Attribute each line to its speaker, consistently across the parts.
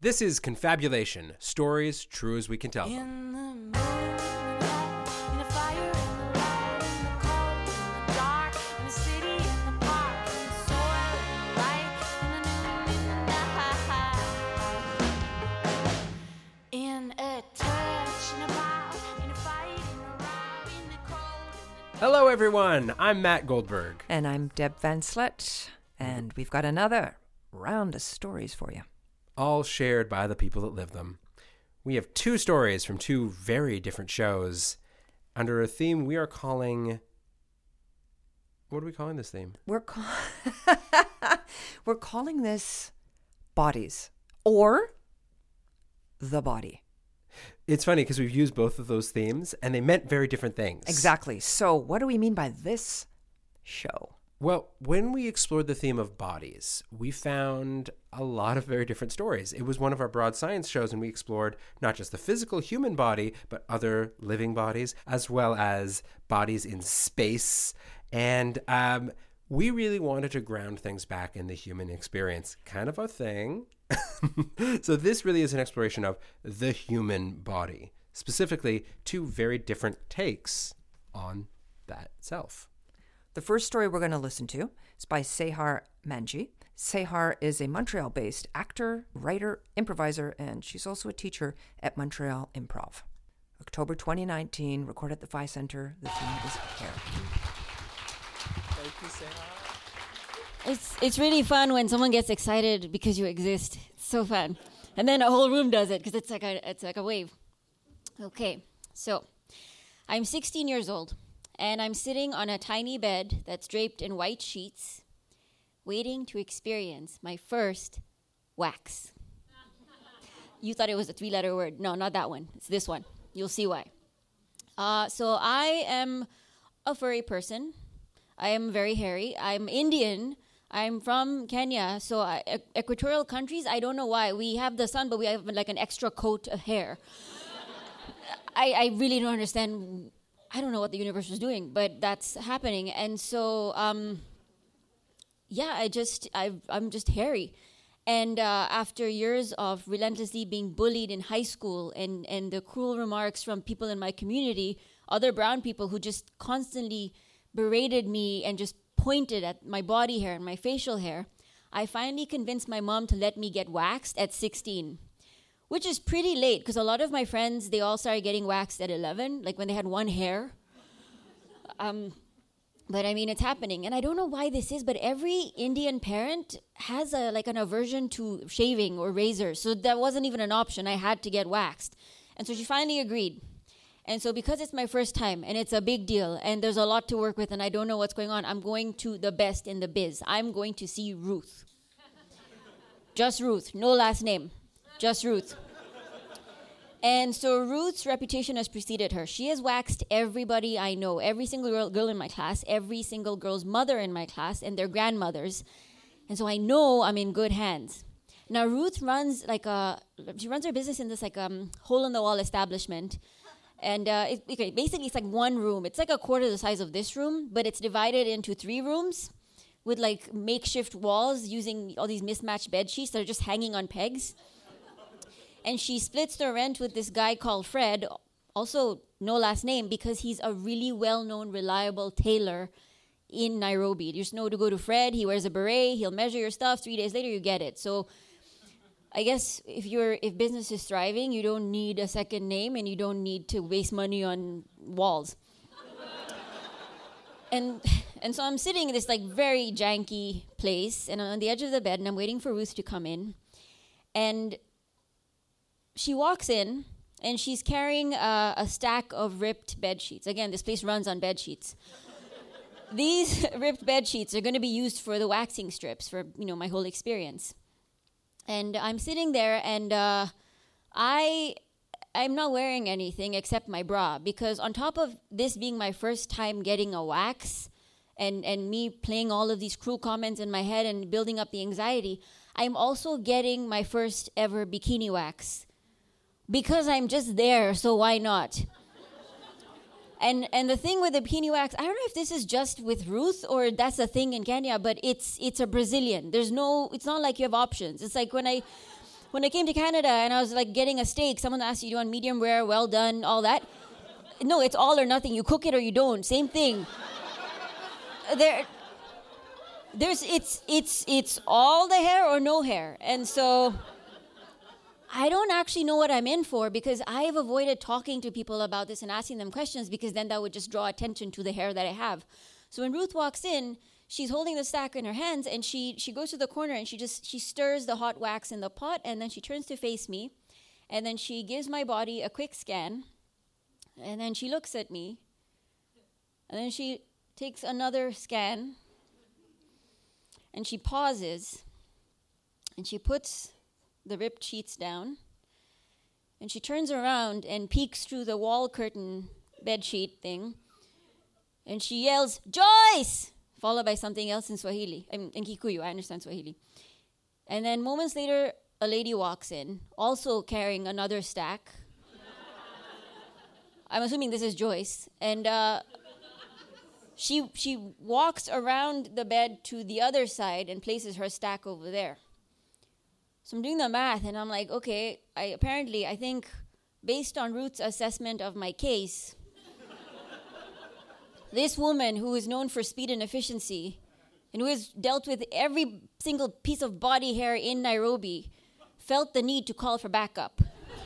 Speaker 1: This is Confabulation, stories true as we can tell them.
Speaker 2: In the moon, in the fire, in the light, in the cold, in the dark, in the city, in the park, in the soil, in the light, in the noon, in the night. In a touch, in a bow, in a fight, in a row, in the cold, in the
Speaker 1: Hello, everyone. I'm Matt Goldberg.
Speaker 3: And I'm Deb Van Slet, and we've got another round of stories for you.
Speaker 1: All shared by the people that live them. We have two stories from two very different shows under a theme we are calling... What are we calling this theme?
Speaker 3: We're calling this Bodies, or The Body.
Speaker 1: It's funny because we've used both of those themes and they meant very different things.
Speaker 3: Exactly. So what do we mean by this show?
Speaker 1: Well, when we explored the theme of bodies, we found a lot of very different stories. It was one of our broad science shows, and we explored not just the physical human body, but other living bodies, as well as bodies in space. And we really wanted to ground things back in the human experience, kind of a thing. So this really is an exploration of the human body, specifically two very different takes on that self.
Speaker 3: The first story we're going to listen to is by Sehar Manji. Sehar is a Montreal-based actor, writer, improviser, and she's also a teacher at Montreal Improv. October 2019, recorded at the Phi Center. The theme is hair.
Speaker 1: Thank you, Sehar.
Speaker 4: It's really fun when someone gets excited because you exist. It's so fun. And then a whole room does it because it's like a wave. Okay, so I'm 16 years old. And I'm sitting on a tiny bed that's draped in white sheets, waiting to experience my first wax. You thought it was a 3-letter word. No, not that one. It's this one. You'll see why. So I am a furry person. I am very hairy. I'm Indian. I'm from Kenya. So equatorial countries, I don't know why. We have the sun, but we have like an extra coat of hair. I really don't understand. I don't know what the universe is doing, but that's happening. And so, I'm just hairy. And after years of relentlessly being bullied in high school and the cruel remarks from people in my community, other brown people who just constantly berated me and just pointed at my body hair and my facial hair, I finally convinced my mom to let me get waxed at 16. Which is pretty late, because a lot of my friends, they all started getting waxed at 11, like when they had one hair. But I mean, it's happening. And I don't know why this is, but every Indian parent has an aversion to shaving or razors. So that wasn't even an option. I had to get waxed. And so she finally agreed. And so because it's my first time, and it's a big deal, and there's a lot to work with, and I don't know what's going on, I'm going to the best in the biz. I'm going to see Ruth. Just Ruth, no last name. Just Ruth. And so Ruth's reputation has preceded her. She has waxed everybody I know, every single girl in my class, every single girl's mother in my class, and their grandmothers. And so I know I'm in good hands. Now Ruth runs she runs her business in this hole-in-the-wall establishment. And basically it's like one room. It's like a quarter the size of this room, but it's divided into 3 rooms with like makeshift walls using all these mismatched bed sheets that are just hanging on pegs. And she splits the rent with this guy called Fred, also no last name, because he's a really well-known, reliable tailor in Nairobi. You just know to go to Fred. He wears a beret. He'll measure your stuff. 3 days later, you get it. So I guess if business is thriving, you don't need a second name, and you don't need to waste money on walls. And so I'm sitting in this like very janky place, and I'm on the edge of the bed, and I'm waiting for Ruth to come in. And she walks in, and she's carrying a stack of ripped bed sheets. Again, this place runs on bed sheets. These ripped bed sheets are going to be used for the waxing strips for, my whole experience. And I'm sitting there, and I'm not wearing anything except my bra, because on top of this being my first time getting a wax and me playing all of these cruel comments in my head and building up the anxiety, I'm also getting my first ever bikini wax. Because I'm just there, so why not? And the thing with the bikini wax, I don't know if this is just with Ruth or that's a thing in Kenya, but it's a Brazilian. It's not like you have options. It's like when when I came to Canada and I was like getting a steak, someone asked you, do you want medium rare, well done, all that? No, it's all or nothing. You cook it or you don't. Same thing. It's all the hair or no hair. And so I don't actually know what I'm in for, because I've avoided talking to people about this and asking them questions, because then that would just draw attention to the hair that I have. So when Ruth walks in, she's holding the stack in her hands, and she goes to the corner and she stirs the hot wax in the pot, and then she turns to face me, and then she gives my body a quick scan, and then she looks at me, and then she takes another scan, and she pauses, and she puts the ripped sheets down, and she turns around and peeks through the wall curtain bedsheet thing, and she yells, "Joyce!" followed by something else in Swahili. I mean, in Kikuyu, I understand Swahili. And then moments later, a lady walks in, also carrying another stack. I'm assuming this is Joyce. And she walks around the bed to the other side and places her stack over there. So I'm doing the math, and I'm like, okay, I think based on Ruth's assessment of my case, this woman who is known for speed and efficiency and who has dealt with every single piece of body hair in Nairobi felt the need to call for backup.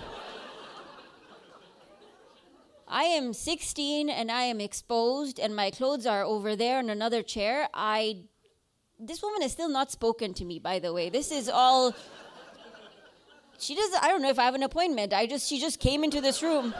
Speaker 4: I am 16 and I am exposed and my clothes are over there in another chair. This woman has still not spoken to me, by the way. This is all... I don't know if I have an appointment. She just came into this room.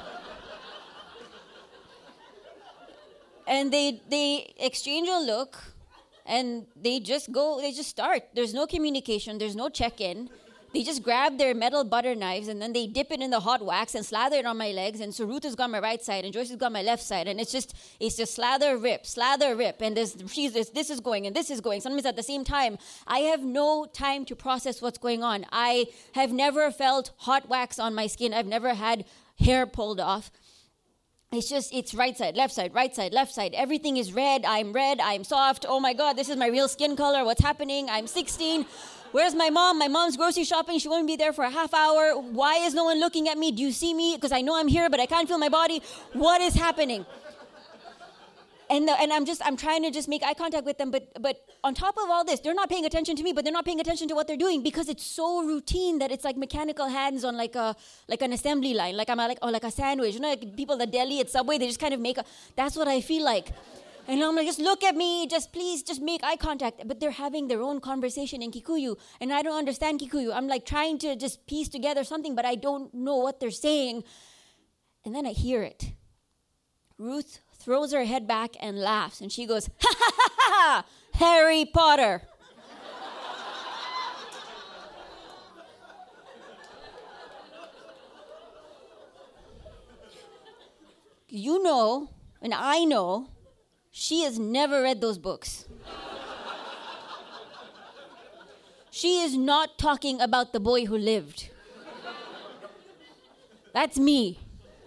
Speaker 4: And they exchange a look, and they just start. There's no communication, there's no check-in. They just grab their metal butter knives, and then they dip it in the hot wax and slather it on my legs. And so Ruth has got my right side, and Joyce has got my left side. And it's just slather, rip, and this is going, and this is going. Sometimes at the same time, I have no time to process what's going on. I have never felt hot wax on my skin. I've never had hair pulled off. It's right side, left side, right side, left side. Everything is red, I'm soft. Oh my God, this is my real skin color. What's happening? I'm 16. Where's my mom? My mom's grocery shopping. She won't be there for a half hour. Why is no one looking at me? Do you see me? Because I know I'm here, but I can't feel my body. What is happening? And I'm trying to just make eye contact with them, but on top of all this, they're not paying attention to me, but they're not paying attention to what they're doing, because it's so routine that it's like mechanical hands on like an assembly line, like a sandwich. You know, like people at Delhi at Subway, they just kind of that's what I feel like. And I'm like, just look at me, please make eye contact. But they're having their own conversation in Kikuyu, and I don't understand Kikuyu. I'm like trying to just piece together something, but I don't know what they're saying. And then I hear it. Ruth throws her head back and laughs, and she goes, "Ha ha ha ha! Harry Potter." You know, and I know, she has never read those books. She is not talking about The Boy Who Lived. That's me.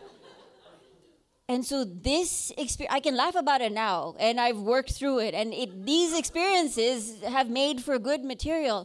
Speaker 4: And so this experience, I can laugh about it now, and I've worked through it, and these experiences have made for good material.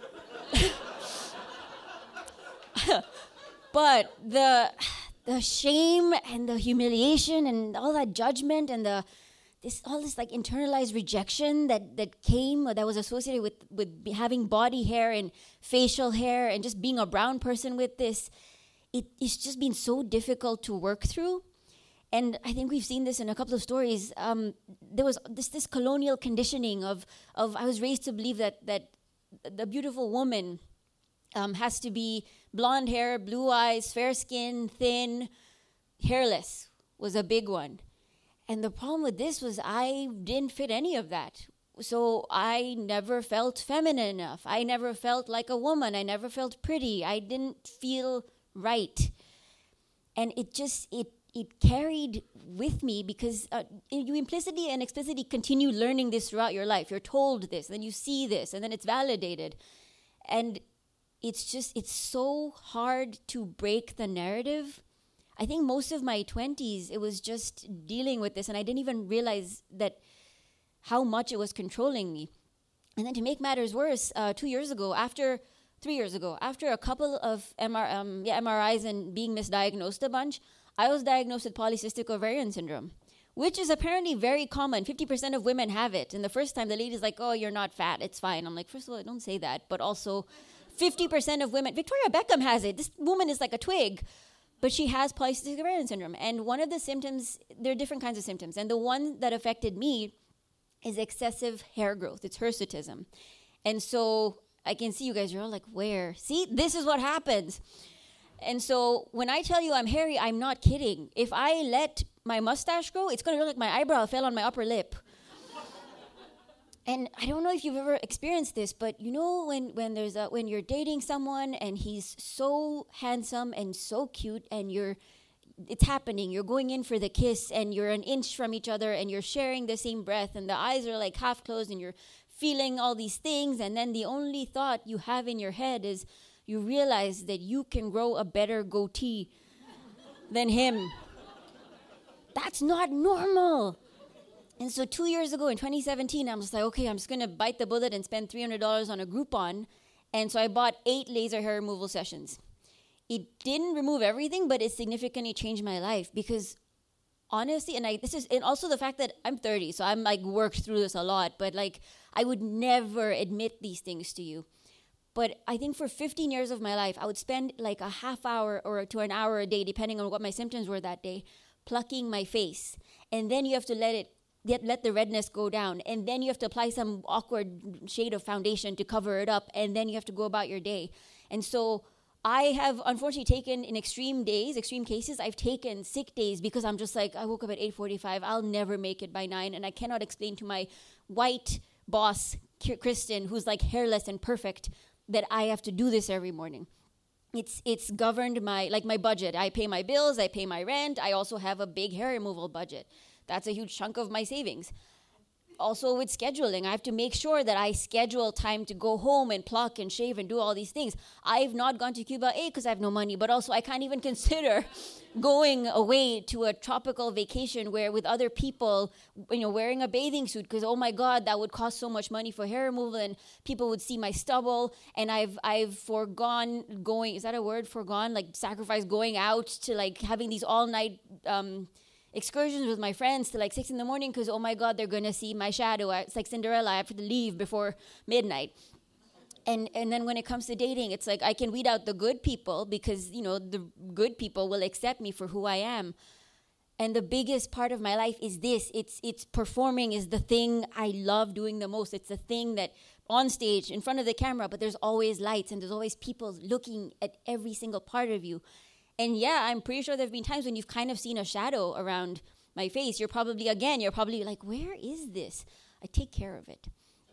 Speaker 4: But the shame and the humiliation and all that judgment and all this like internalized rejection that came, or that was associated with having body hair and facial hair and just being a brown person with this, it's just been so difficult to work through. And I think we've seen this in a couple of stories. There was this colonial conditioning of I was raised to believe that the beautiful woman has to be blonde hair, blue eyes, fair skin, thin, hairless was a big one. And the problem with this was I didn't fit any of that. So I never felt feminine enough. I never felt like a woman. I never felt pretty. I didn't feel right. And it carried with me, because you implicitly and explicitly continue learning this throughout your life. You're told this, then you see this, and then it's validated. And it's so hard to break the narrative. I think most of my 20s, it was just dealing with this, and I didn't even realize that how much it was controlling me. And then to make matters worse, 2 years ago, after 3 years ago, after a couple of MRIs and being misdiagnosed a bunch, I was diagnosed with polycystic ovarian syndrome, which is apparently very common. 50% of women have it. And the first time the lady's like, oh, you're not fat, it's fine. I'm like, first of all, don't say that. But also 50% of women, Victoria Beckham has it. This woman is like a twig. But she has polycystic ovarian syndrome. And one of the symptoms, there are different kinds of symptoms. And the one that affected me is excessive hair growth. It's hirsutism. And so I can see you guys, you're all like, where? See, this is what happens. And so when I tell you I'm hairy, I'm not kidding. If I let my mustache grow, it's going to look like my eyebrow fell on my upper lip. And I don't know if you've ever experienced this, but you know when you're dating someone and he's so handsome and so cute and it's happening. You're going in for the kiss and you're an inch from each other and you're sharing the same breath and the eyes are like half closed and you're feeling all these things, and then the only thought you have in your head is you realize that you can grow a better goatee than him. That's not normal. And so 2 years ago in 2017, I'm just like, okay, I'm just going to bite the bullet and spend $300 on a Groupon. And so I bought 8 laser hair removal sessions. It didn't remove everything, but it significantly changed my life because honestly, and also the fact that I'm 30, so I'm like worked through this a lot, but like I would never admit these things to you. But I think for 15 years of my life, I would spend like a half hour or to an hour a day, depending on what my symptoms were that day, plucking my face. And then you have to let the redness go down. And then you have to apply some awkward shade of foundation to cover it up. And then you have to go about your day. And so I have unfortunately taken in extreme cases, I've taken sick days because I'm just like, I woke up at 8:45. I'll never make it by 9. And I cannot explain to my white boss, Kristen, who's like hairless and perfect, that I have to do this every morning. It's governed my budget. I pay my bills, I pay my rent. I also have a big hair removal budget. That's a huge chunk of my savings. Also with scheduling, I have to make sure that I schedule time to go home and pluck and shave and do all these things. I've not gone to Cuba, because I have no money, but also I can't even consider going away to a tropical vacation where with other people, wearing a bathing suit, because oh my God, that would cost so much money for hair removal and people would see my stubble. And I've foregone going, is that a word, foregone? Like sacrificed going out to like having these all night excursions with my friends to like 6 a.m. because oh my God, they're gonna see my shadow. It's like Cinderella, I have to leave before midnight. And then when it comes to dating, it's like I can weed out the good people because the good people will accept me for who I am. And the biggest part of my life is this. It's performing is the thing I love doing the most. It's the thing that on stage in front of the camera, but there's always lights and there's always people looking at every single part of you. And yeah, I'm pretty sure there have been times when you've kind of seen a shadow around my face. You're probably like, where is this? I take care of it.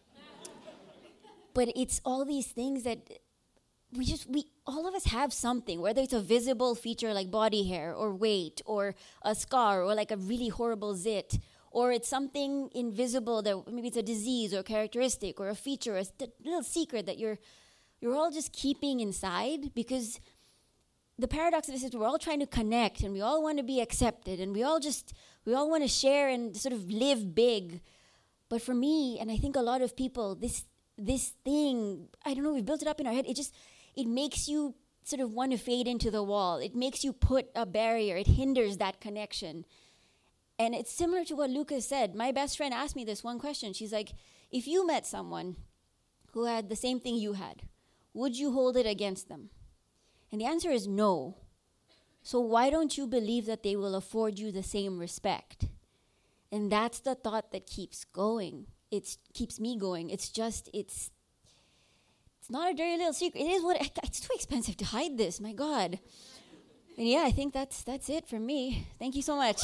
Speaker 4: But it's all these things that we all of us have something, whether it's a visible feature like body hair or weight or a scar or like a really horrible zit, or it's something invisible that maybe it's a disease or a characteristic or a feature, a little secret that you're all just keeping inside because the paradox of this is we're all trying to connect and we all want to be accepted and we all want to share and sort of live big. But for me, and I think a lot of people, this thing, I don't know, we've built it up in our head. It makes you sort of want to fade into the wall. It makes you put a barrier. It hinders that connection. And it's similar to what Lucas said. My best friend asked me this one question. She's like, if you met someone who had the same thing you had, would you hold it against them? And the answer is no. So why don't you believe that they will afford you the same respect? And that's the thought that keeps going. It keeps me going. It's not a dirty little secret. It is it's too expensive to hide this, my God. And yeah, I think that's it for me. Thank you so much.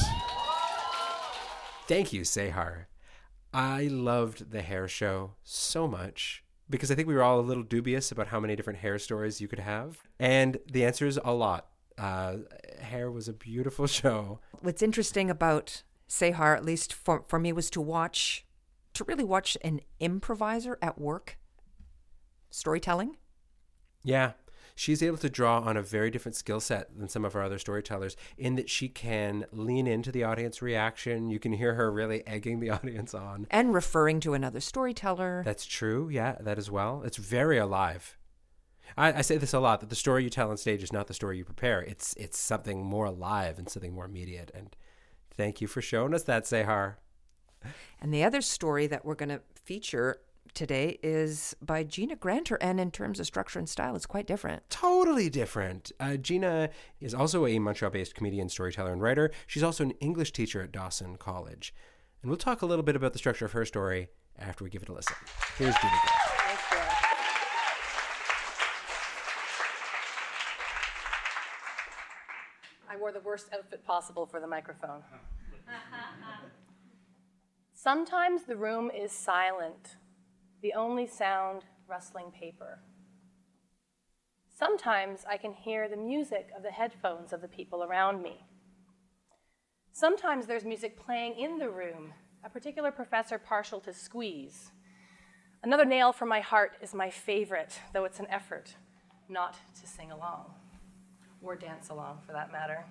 Speaker 1: Thank you, Sehar. I loved the hair show so much because I think we were all a little dubious about how many different hair stories you could have. And the answer is a lot. Hair was a beautiful show.
Speaker 3: What's interesting about Sehar, at least for me, was to really watch an improviser at work, storytelling.
Speaker 1: Yeah. She's able to draw on a very different skill set than some of our other storytellers in that she can lean into the audience reaction. You can hear her really egging the audience on.
Speaker 3: And referring to another storyteller.
Speaker 1: That's true. Yeah, that as well. It's very alive. I say this a lot, that the story you tell on stage is not the story you prepare. It's something more alive and something more immediate. And thank you for showing us that, Sehar.
Speaker 3: And the other story that we're going to feature today is by Gina Granter, and in terms of structure and style, it's quite different.
Speaker 1: Totally different. Gina is also a Montreal-based comedian, storyteller, and writer. She's also an English teacher at Dawson College. And we'll talk a little bit about the structure of her story after we give it a listen. Here's Gina Granter.
Speaker 5: I wore the worst outfit possible for the microphone. Sometimes the room is silent, the only sound rustling paper. Sometimes I can hear the music of the headphones of the people around me. Sometimes there's music playing in the room, a particular professor partial to squeeze. Another nail for my heart is my favorite, though it's an effort not to sing along. Or dance along, for that matter.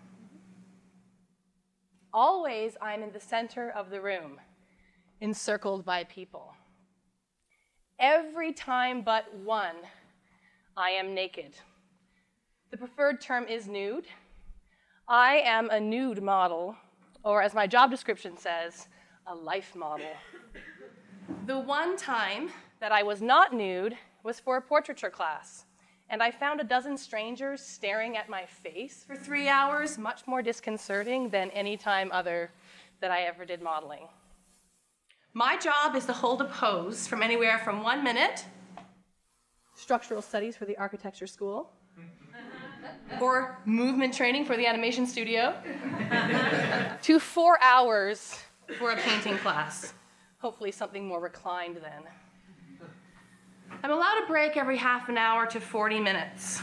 Speaker 5: Always, I'm in the center of the room, encircled by people. Every time but one, I am naked. The preferred term is nude. I am a nude model, or as my job description says, a life model. The one time that I was not nude was for a portraiture class. And I found a dozen strangers staring at my face for 3 hours, much more disconcerting than any time other that I ever did modeling. My job is to hold a pose from anywhere from 1 minute, structural studies for the architecture school, or movement training for the animation studio, to 4 hours for a painting class. Hopefully something more reclined then. I'm allowed a break every half an hour to 40 minutes.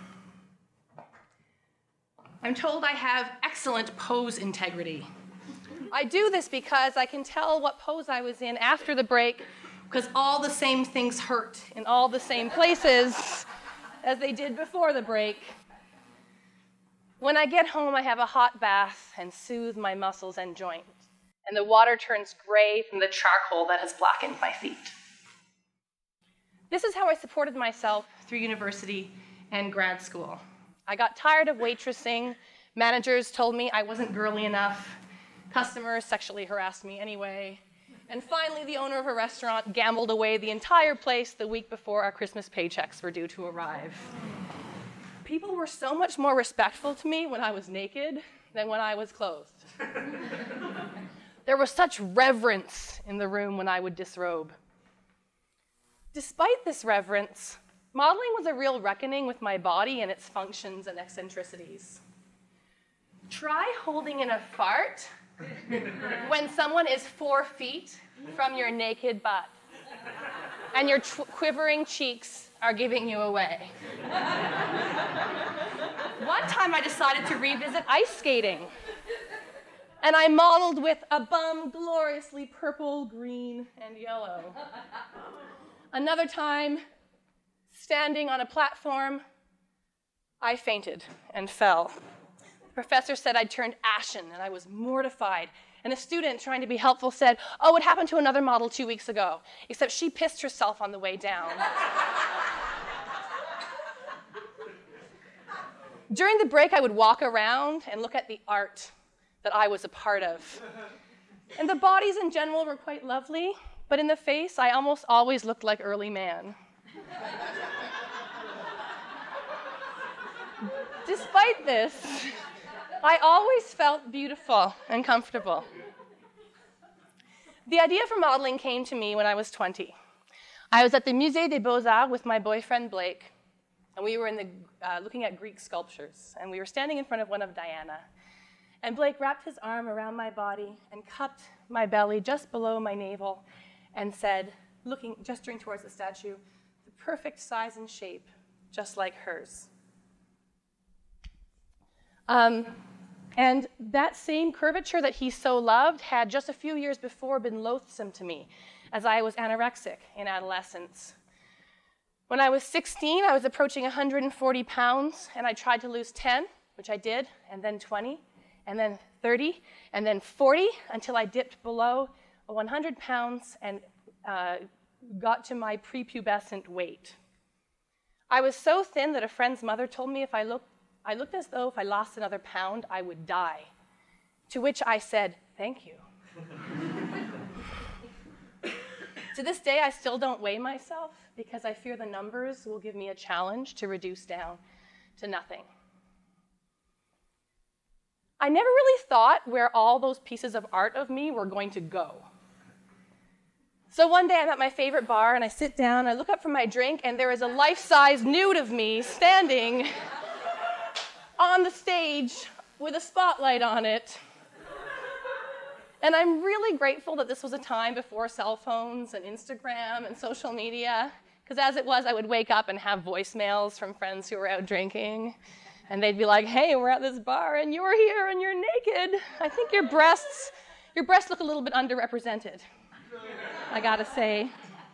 Speaker 5: I'm told I have excellent pose integrity. I do this because I can tell what pose I was in after the break, because all the same things hurt in all the same places as they did before the break. When I get home, I have a hot bath and soothe my muscles and joints, and the water turns gray from the charcoal that has blackened my feet. This is how I supported myself through university and grad school. I got tired of waitressing. Managers told me I wasn't girly enough. Customers sexually harassed me anyway. And finally, the owner of a restaurant gambled away the entire place the week before our Christmas paychecks were due to arrive. People were so much more respectful to me when I was naked than when I was clothed. There was such reverence in the room when I would disrobe. Despite this reverence, modeling was a real reckoning with my body and its functions and eccentricities. Try holding in a fart when someone is 4 feet from your naked butt and your quivering cheeks are giving you away. One time I decided to revisit ice skating, and I modeled with a bum gloriously purple, green, and yellow. Another time, standing on a platform, I fainted and fell. The professor said I'd turned ashen, and I was mortified. And a student, trying to be helpful, said, "Oh, it happened to another model 2 weeks ago, except she pissed herself on the way down." During the break, I would walk around and look at the art that I was a part of. And the bodies in general were quite lovely, but in the face, I almost always looked like early man. Despite this, I always felt beautiful and comfortable. The idea for modeling came to me when I was 20. I was at the Musée des Beaux-Arts with my boyfriend Blake, and we were looking at Greek sculptures, and we were standing in front of one of Diana. And Blake wrapped his arm around my body and cupped my belly just below my navel and said, gesturing towards the statue, "The perfect size and shape, just like hers." And that same curvature that he so loved had just a few years before been loathsome to me, as I was anorexic in adolescence. When I was 16, I was approaching 140 pounds, and I tried to lose 10, which I did, and then 20, and then 30, and then 40, until I dipped below 100 pounds and got to my prepubescent weight. I was so thin that a friend's mother told me I looked as though if I lost another pound, I would die. To which I said, thank you. To this day, I still don't weigh myself because I fear the numbers will give me a challenge to reduce down to nothing. I never really thought where all those pieces of art of me were going to go. So one day I'm at my favorite bar and I sit down, I look up from my drink, and there is a life-size nude of me standing on the stage with a spotlight on it. And I'm really grateful that this was a time before cell phones and Instagram and social media, because as it was, I would wake up and have voicemails from friends who were out drinking, and they'd be like, hey, we're at this bar and you're here and you're naked. I think your breasts look a little bit underrepresented, I gotta say.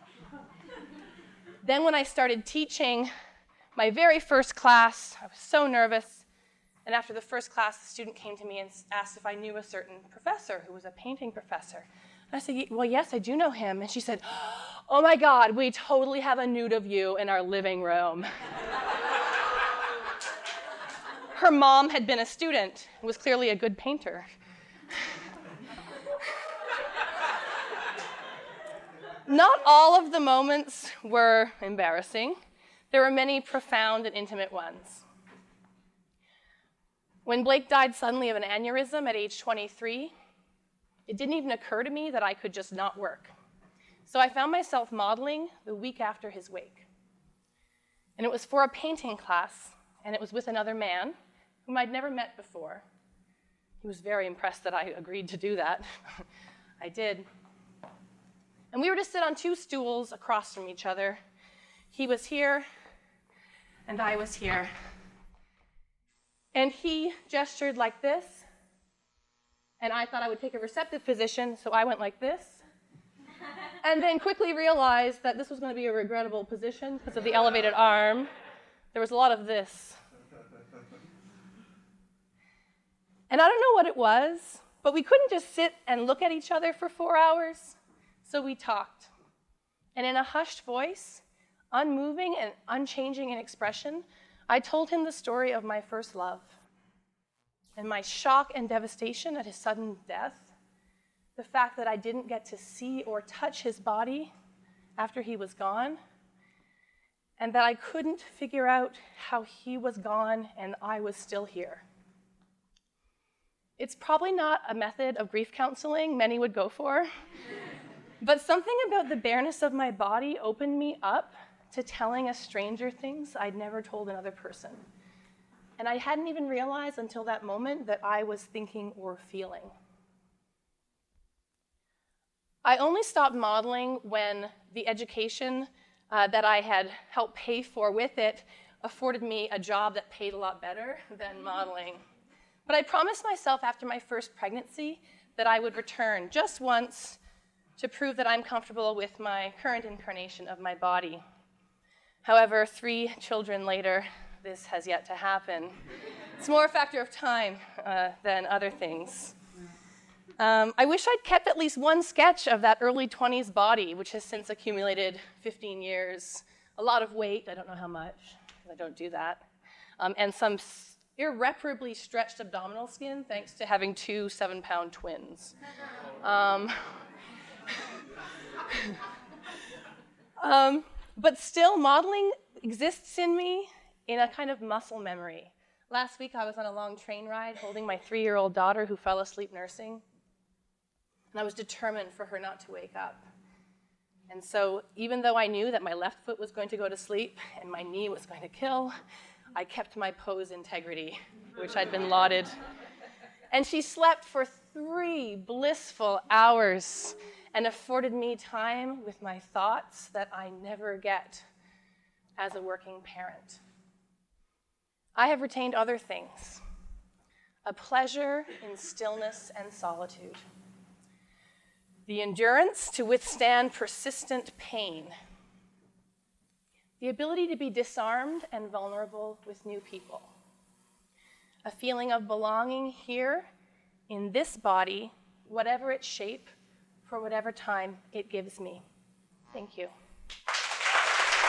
Speaker 5: Then when I started teaching my very first class, I was so nervous. And after the first class, the student came to me and asked if I knew a certain professor who was a painting professor. And I said, well, yes, I do know him. And she said, oh my God, we totally have a nude of you in our living room. Her mom had been a student and was clearly a good painter. Not all of the moments were embarrassing. There were many profound and intimate ones. When Blake died suddenly of an aneurysm at age 23, it didn't even occur to me that I could just not work. So I found myself modeling the week after his wake. And it was for a painting class, and it was with another man whom I'd never met before. He was very impressed that I agreed to do that. I did. And we were to sit on two stools across from each other. He was here, and I was here. And he gestured like this, and I thought I would take a receptive position, so I went like this, and then quickly realized that this was going to be a regrettable position because of the elevated arm. There was a lot of this. And I don't know what it was, but we couldn't just sit and look at each other for 4 hours, so we talked. And in a hushed voice, unmoving and unchanging in expression, I told him the story of my first love and my shock and devastation at his sudden death, the fact that I didn't get to see or touch his body after he was gone, and that I couldn't figure out how he was gone and I was still here. It's probably not a method of grief counseling many would go for, but something about the bareness of my body opened me up to telling a stranger things I'd never told another person. And I hadn't even realized until that moment that I was thinking or feeling. I only stopped modeling when the education that I had helped pay for with it afforded me a job that paid a lot better than modeling. But I promised myself after my first pregnancy that I would return just once to prove that I'm comfortable with my current incarnation of my body. However, 3 children later, this has yet to happen. It's more a factor of time than other things. I wish I'd kept at least one sketch of that early 20s body, which has since accumulated 15 years, a lot of weight, I don't know how much, because I don't do that, and some irreparably stretched abdominal skin thanks to having 2 7-pound twins. But still, modeling exists in me in a kind of muscle memory. Last week, I was on a long train ride holding my 3-year-old daughter who fell asleep nursing, and I was determined for her not to wake up. And so even though I knew that my left foot was going to go to sleep and my knee was going to kill, I kept my pose integrity, which I'd been lauded. And she slept for 3 blissful hours and afforded me time with my thoughts that I never get as a working parent. I have retained other things, a pleasure in stillness and solitude, the endurance to withstand persistent pain, the ability to be disarmed and vulnerable with new people, a feeling of belonging here in this body, whatever its shape, for whatever time it gives me. Thank you.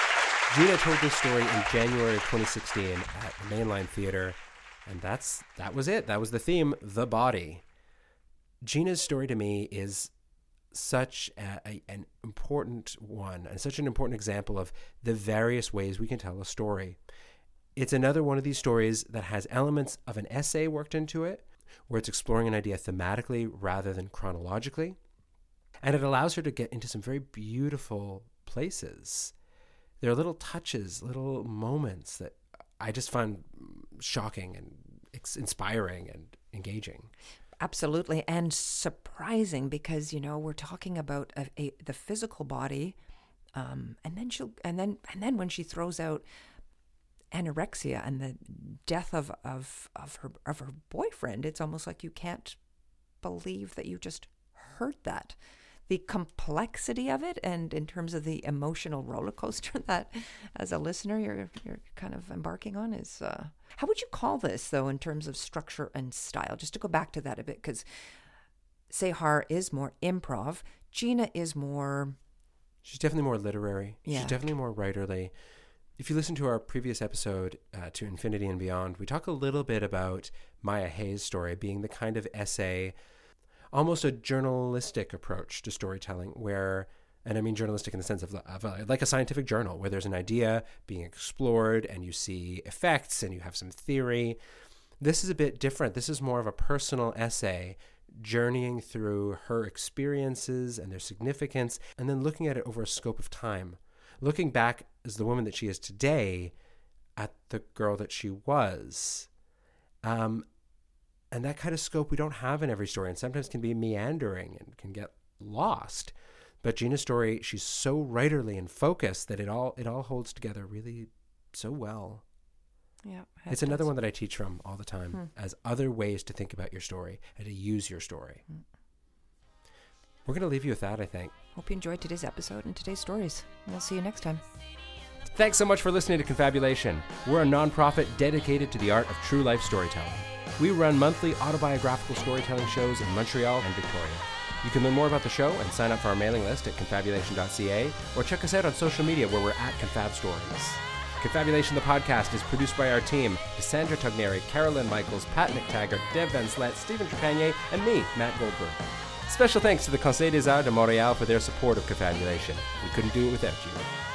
Speaker 1: Gina told this story in January of 2016 at the Mainline Theatre, and that was it. That was the theme, the body. Gina's story to me is such an important one and such an important example of the various ways we can tell a story. It's another one of these stories that has elements of an essay worked into it, where it's exploring an idea thematically rather than chronologically. And it allows her to get into some very beautiful places. There are little touches, little moments that I just find shocking and inspiring and engaging.
Speaker 3: Absolutely, and surprising because we're talking about the physical body, and then when she throws out anorexia and the death of her boyfriend, it's almost like you can't believe that you just heard that. The complexity of it, and in terms of the emotional roller coaster that, as a listener, you're kind of embarking on, is how would you call this, though, in terms of structure and style? Just to go back to that a bit, because Sehar is more improv, Gina is more.
Speaker 1: She's definitely more literary.
Speaker 3: Yeah.
Speaker 1: She's definitely more writerly. If you listen to our previous episode, To Infinity and Beyond, we talk a little bit about Maya Hayes' story being the kind of essay, almost a journalistic approach to storytelling where, and I mean journalistic in the sense of like a scientific journal, where there's an idea being explored and you see effects and you have some theory. This is a bit different. This is more of a personal essay journeying through her experiences and their significance, and then looking at it over a scope of time. Looking back as the woman that she is today at the girl that she was. And that kind of scope we don't have in every story, and sometimes can be meandering and can get lost. But Gina's story, she's so writerly and focused that it all holds together really so well.
Speaker 3: Yeah,
Speaker 1: it's another one that I teach from all the time as other ways to think about your story and to use your story. We're going to leave you with that, I think.
Speaker 3: Hope you enjoyed today's episode and today's stories. We'll see you next time.
Speaker 1: Thanks so much for listening to Confabulation. We're a nonprofit dedicated to the art of true life storytelling. We run monthly autobiographical storytelling shows in Montreal and Victoria. You can learn more about the show and sign up for our mailing list at confabulation.ca, or check us out on social media where we're at Confab Stories. Confabulation the podcast is produced by our team, Cassandra Tugneri, Carolyn Michaels, Pat McTaggart, Deb Van Slet, Stephen Trepanier, and me, Matt Goldberg. Special thanks to the Conseil des Arts de Montréal for their support of Confabulation. We couldn't do it without you.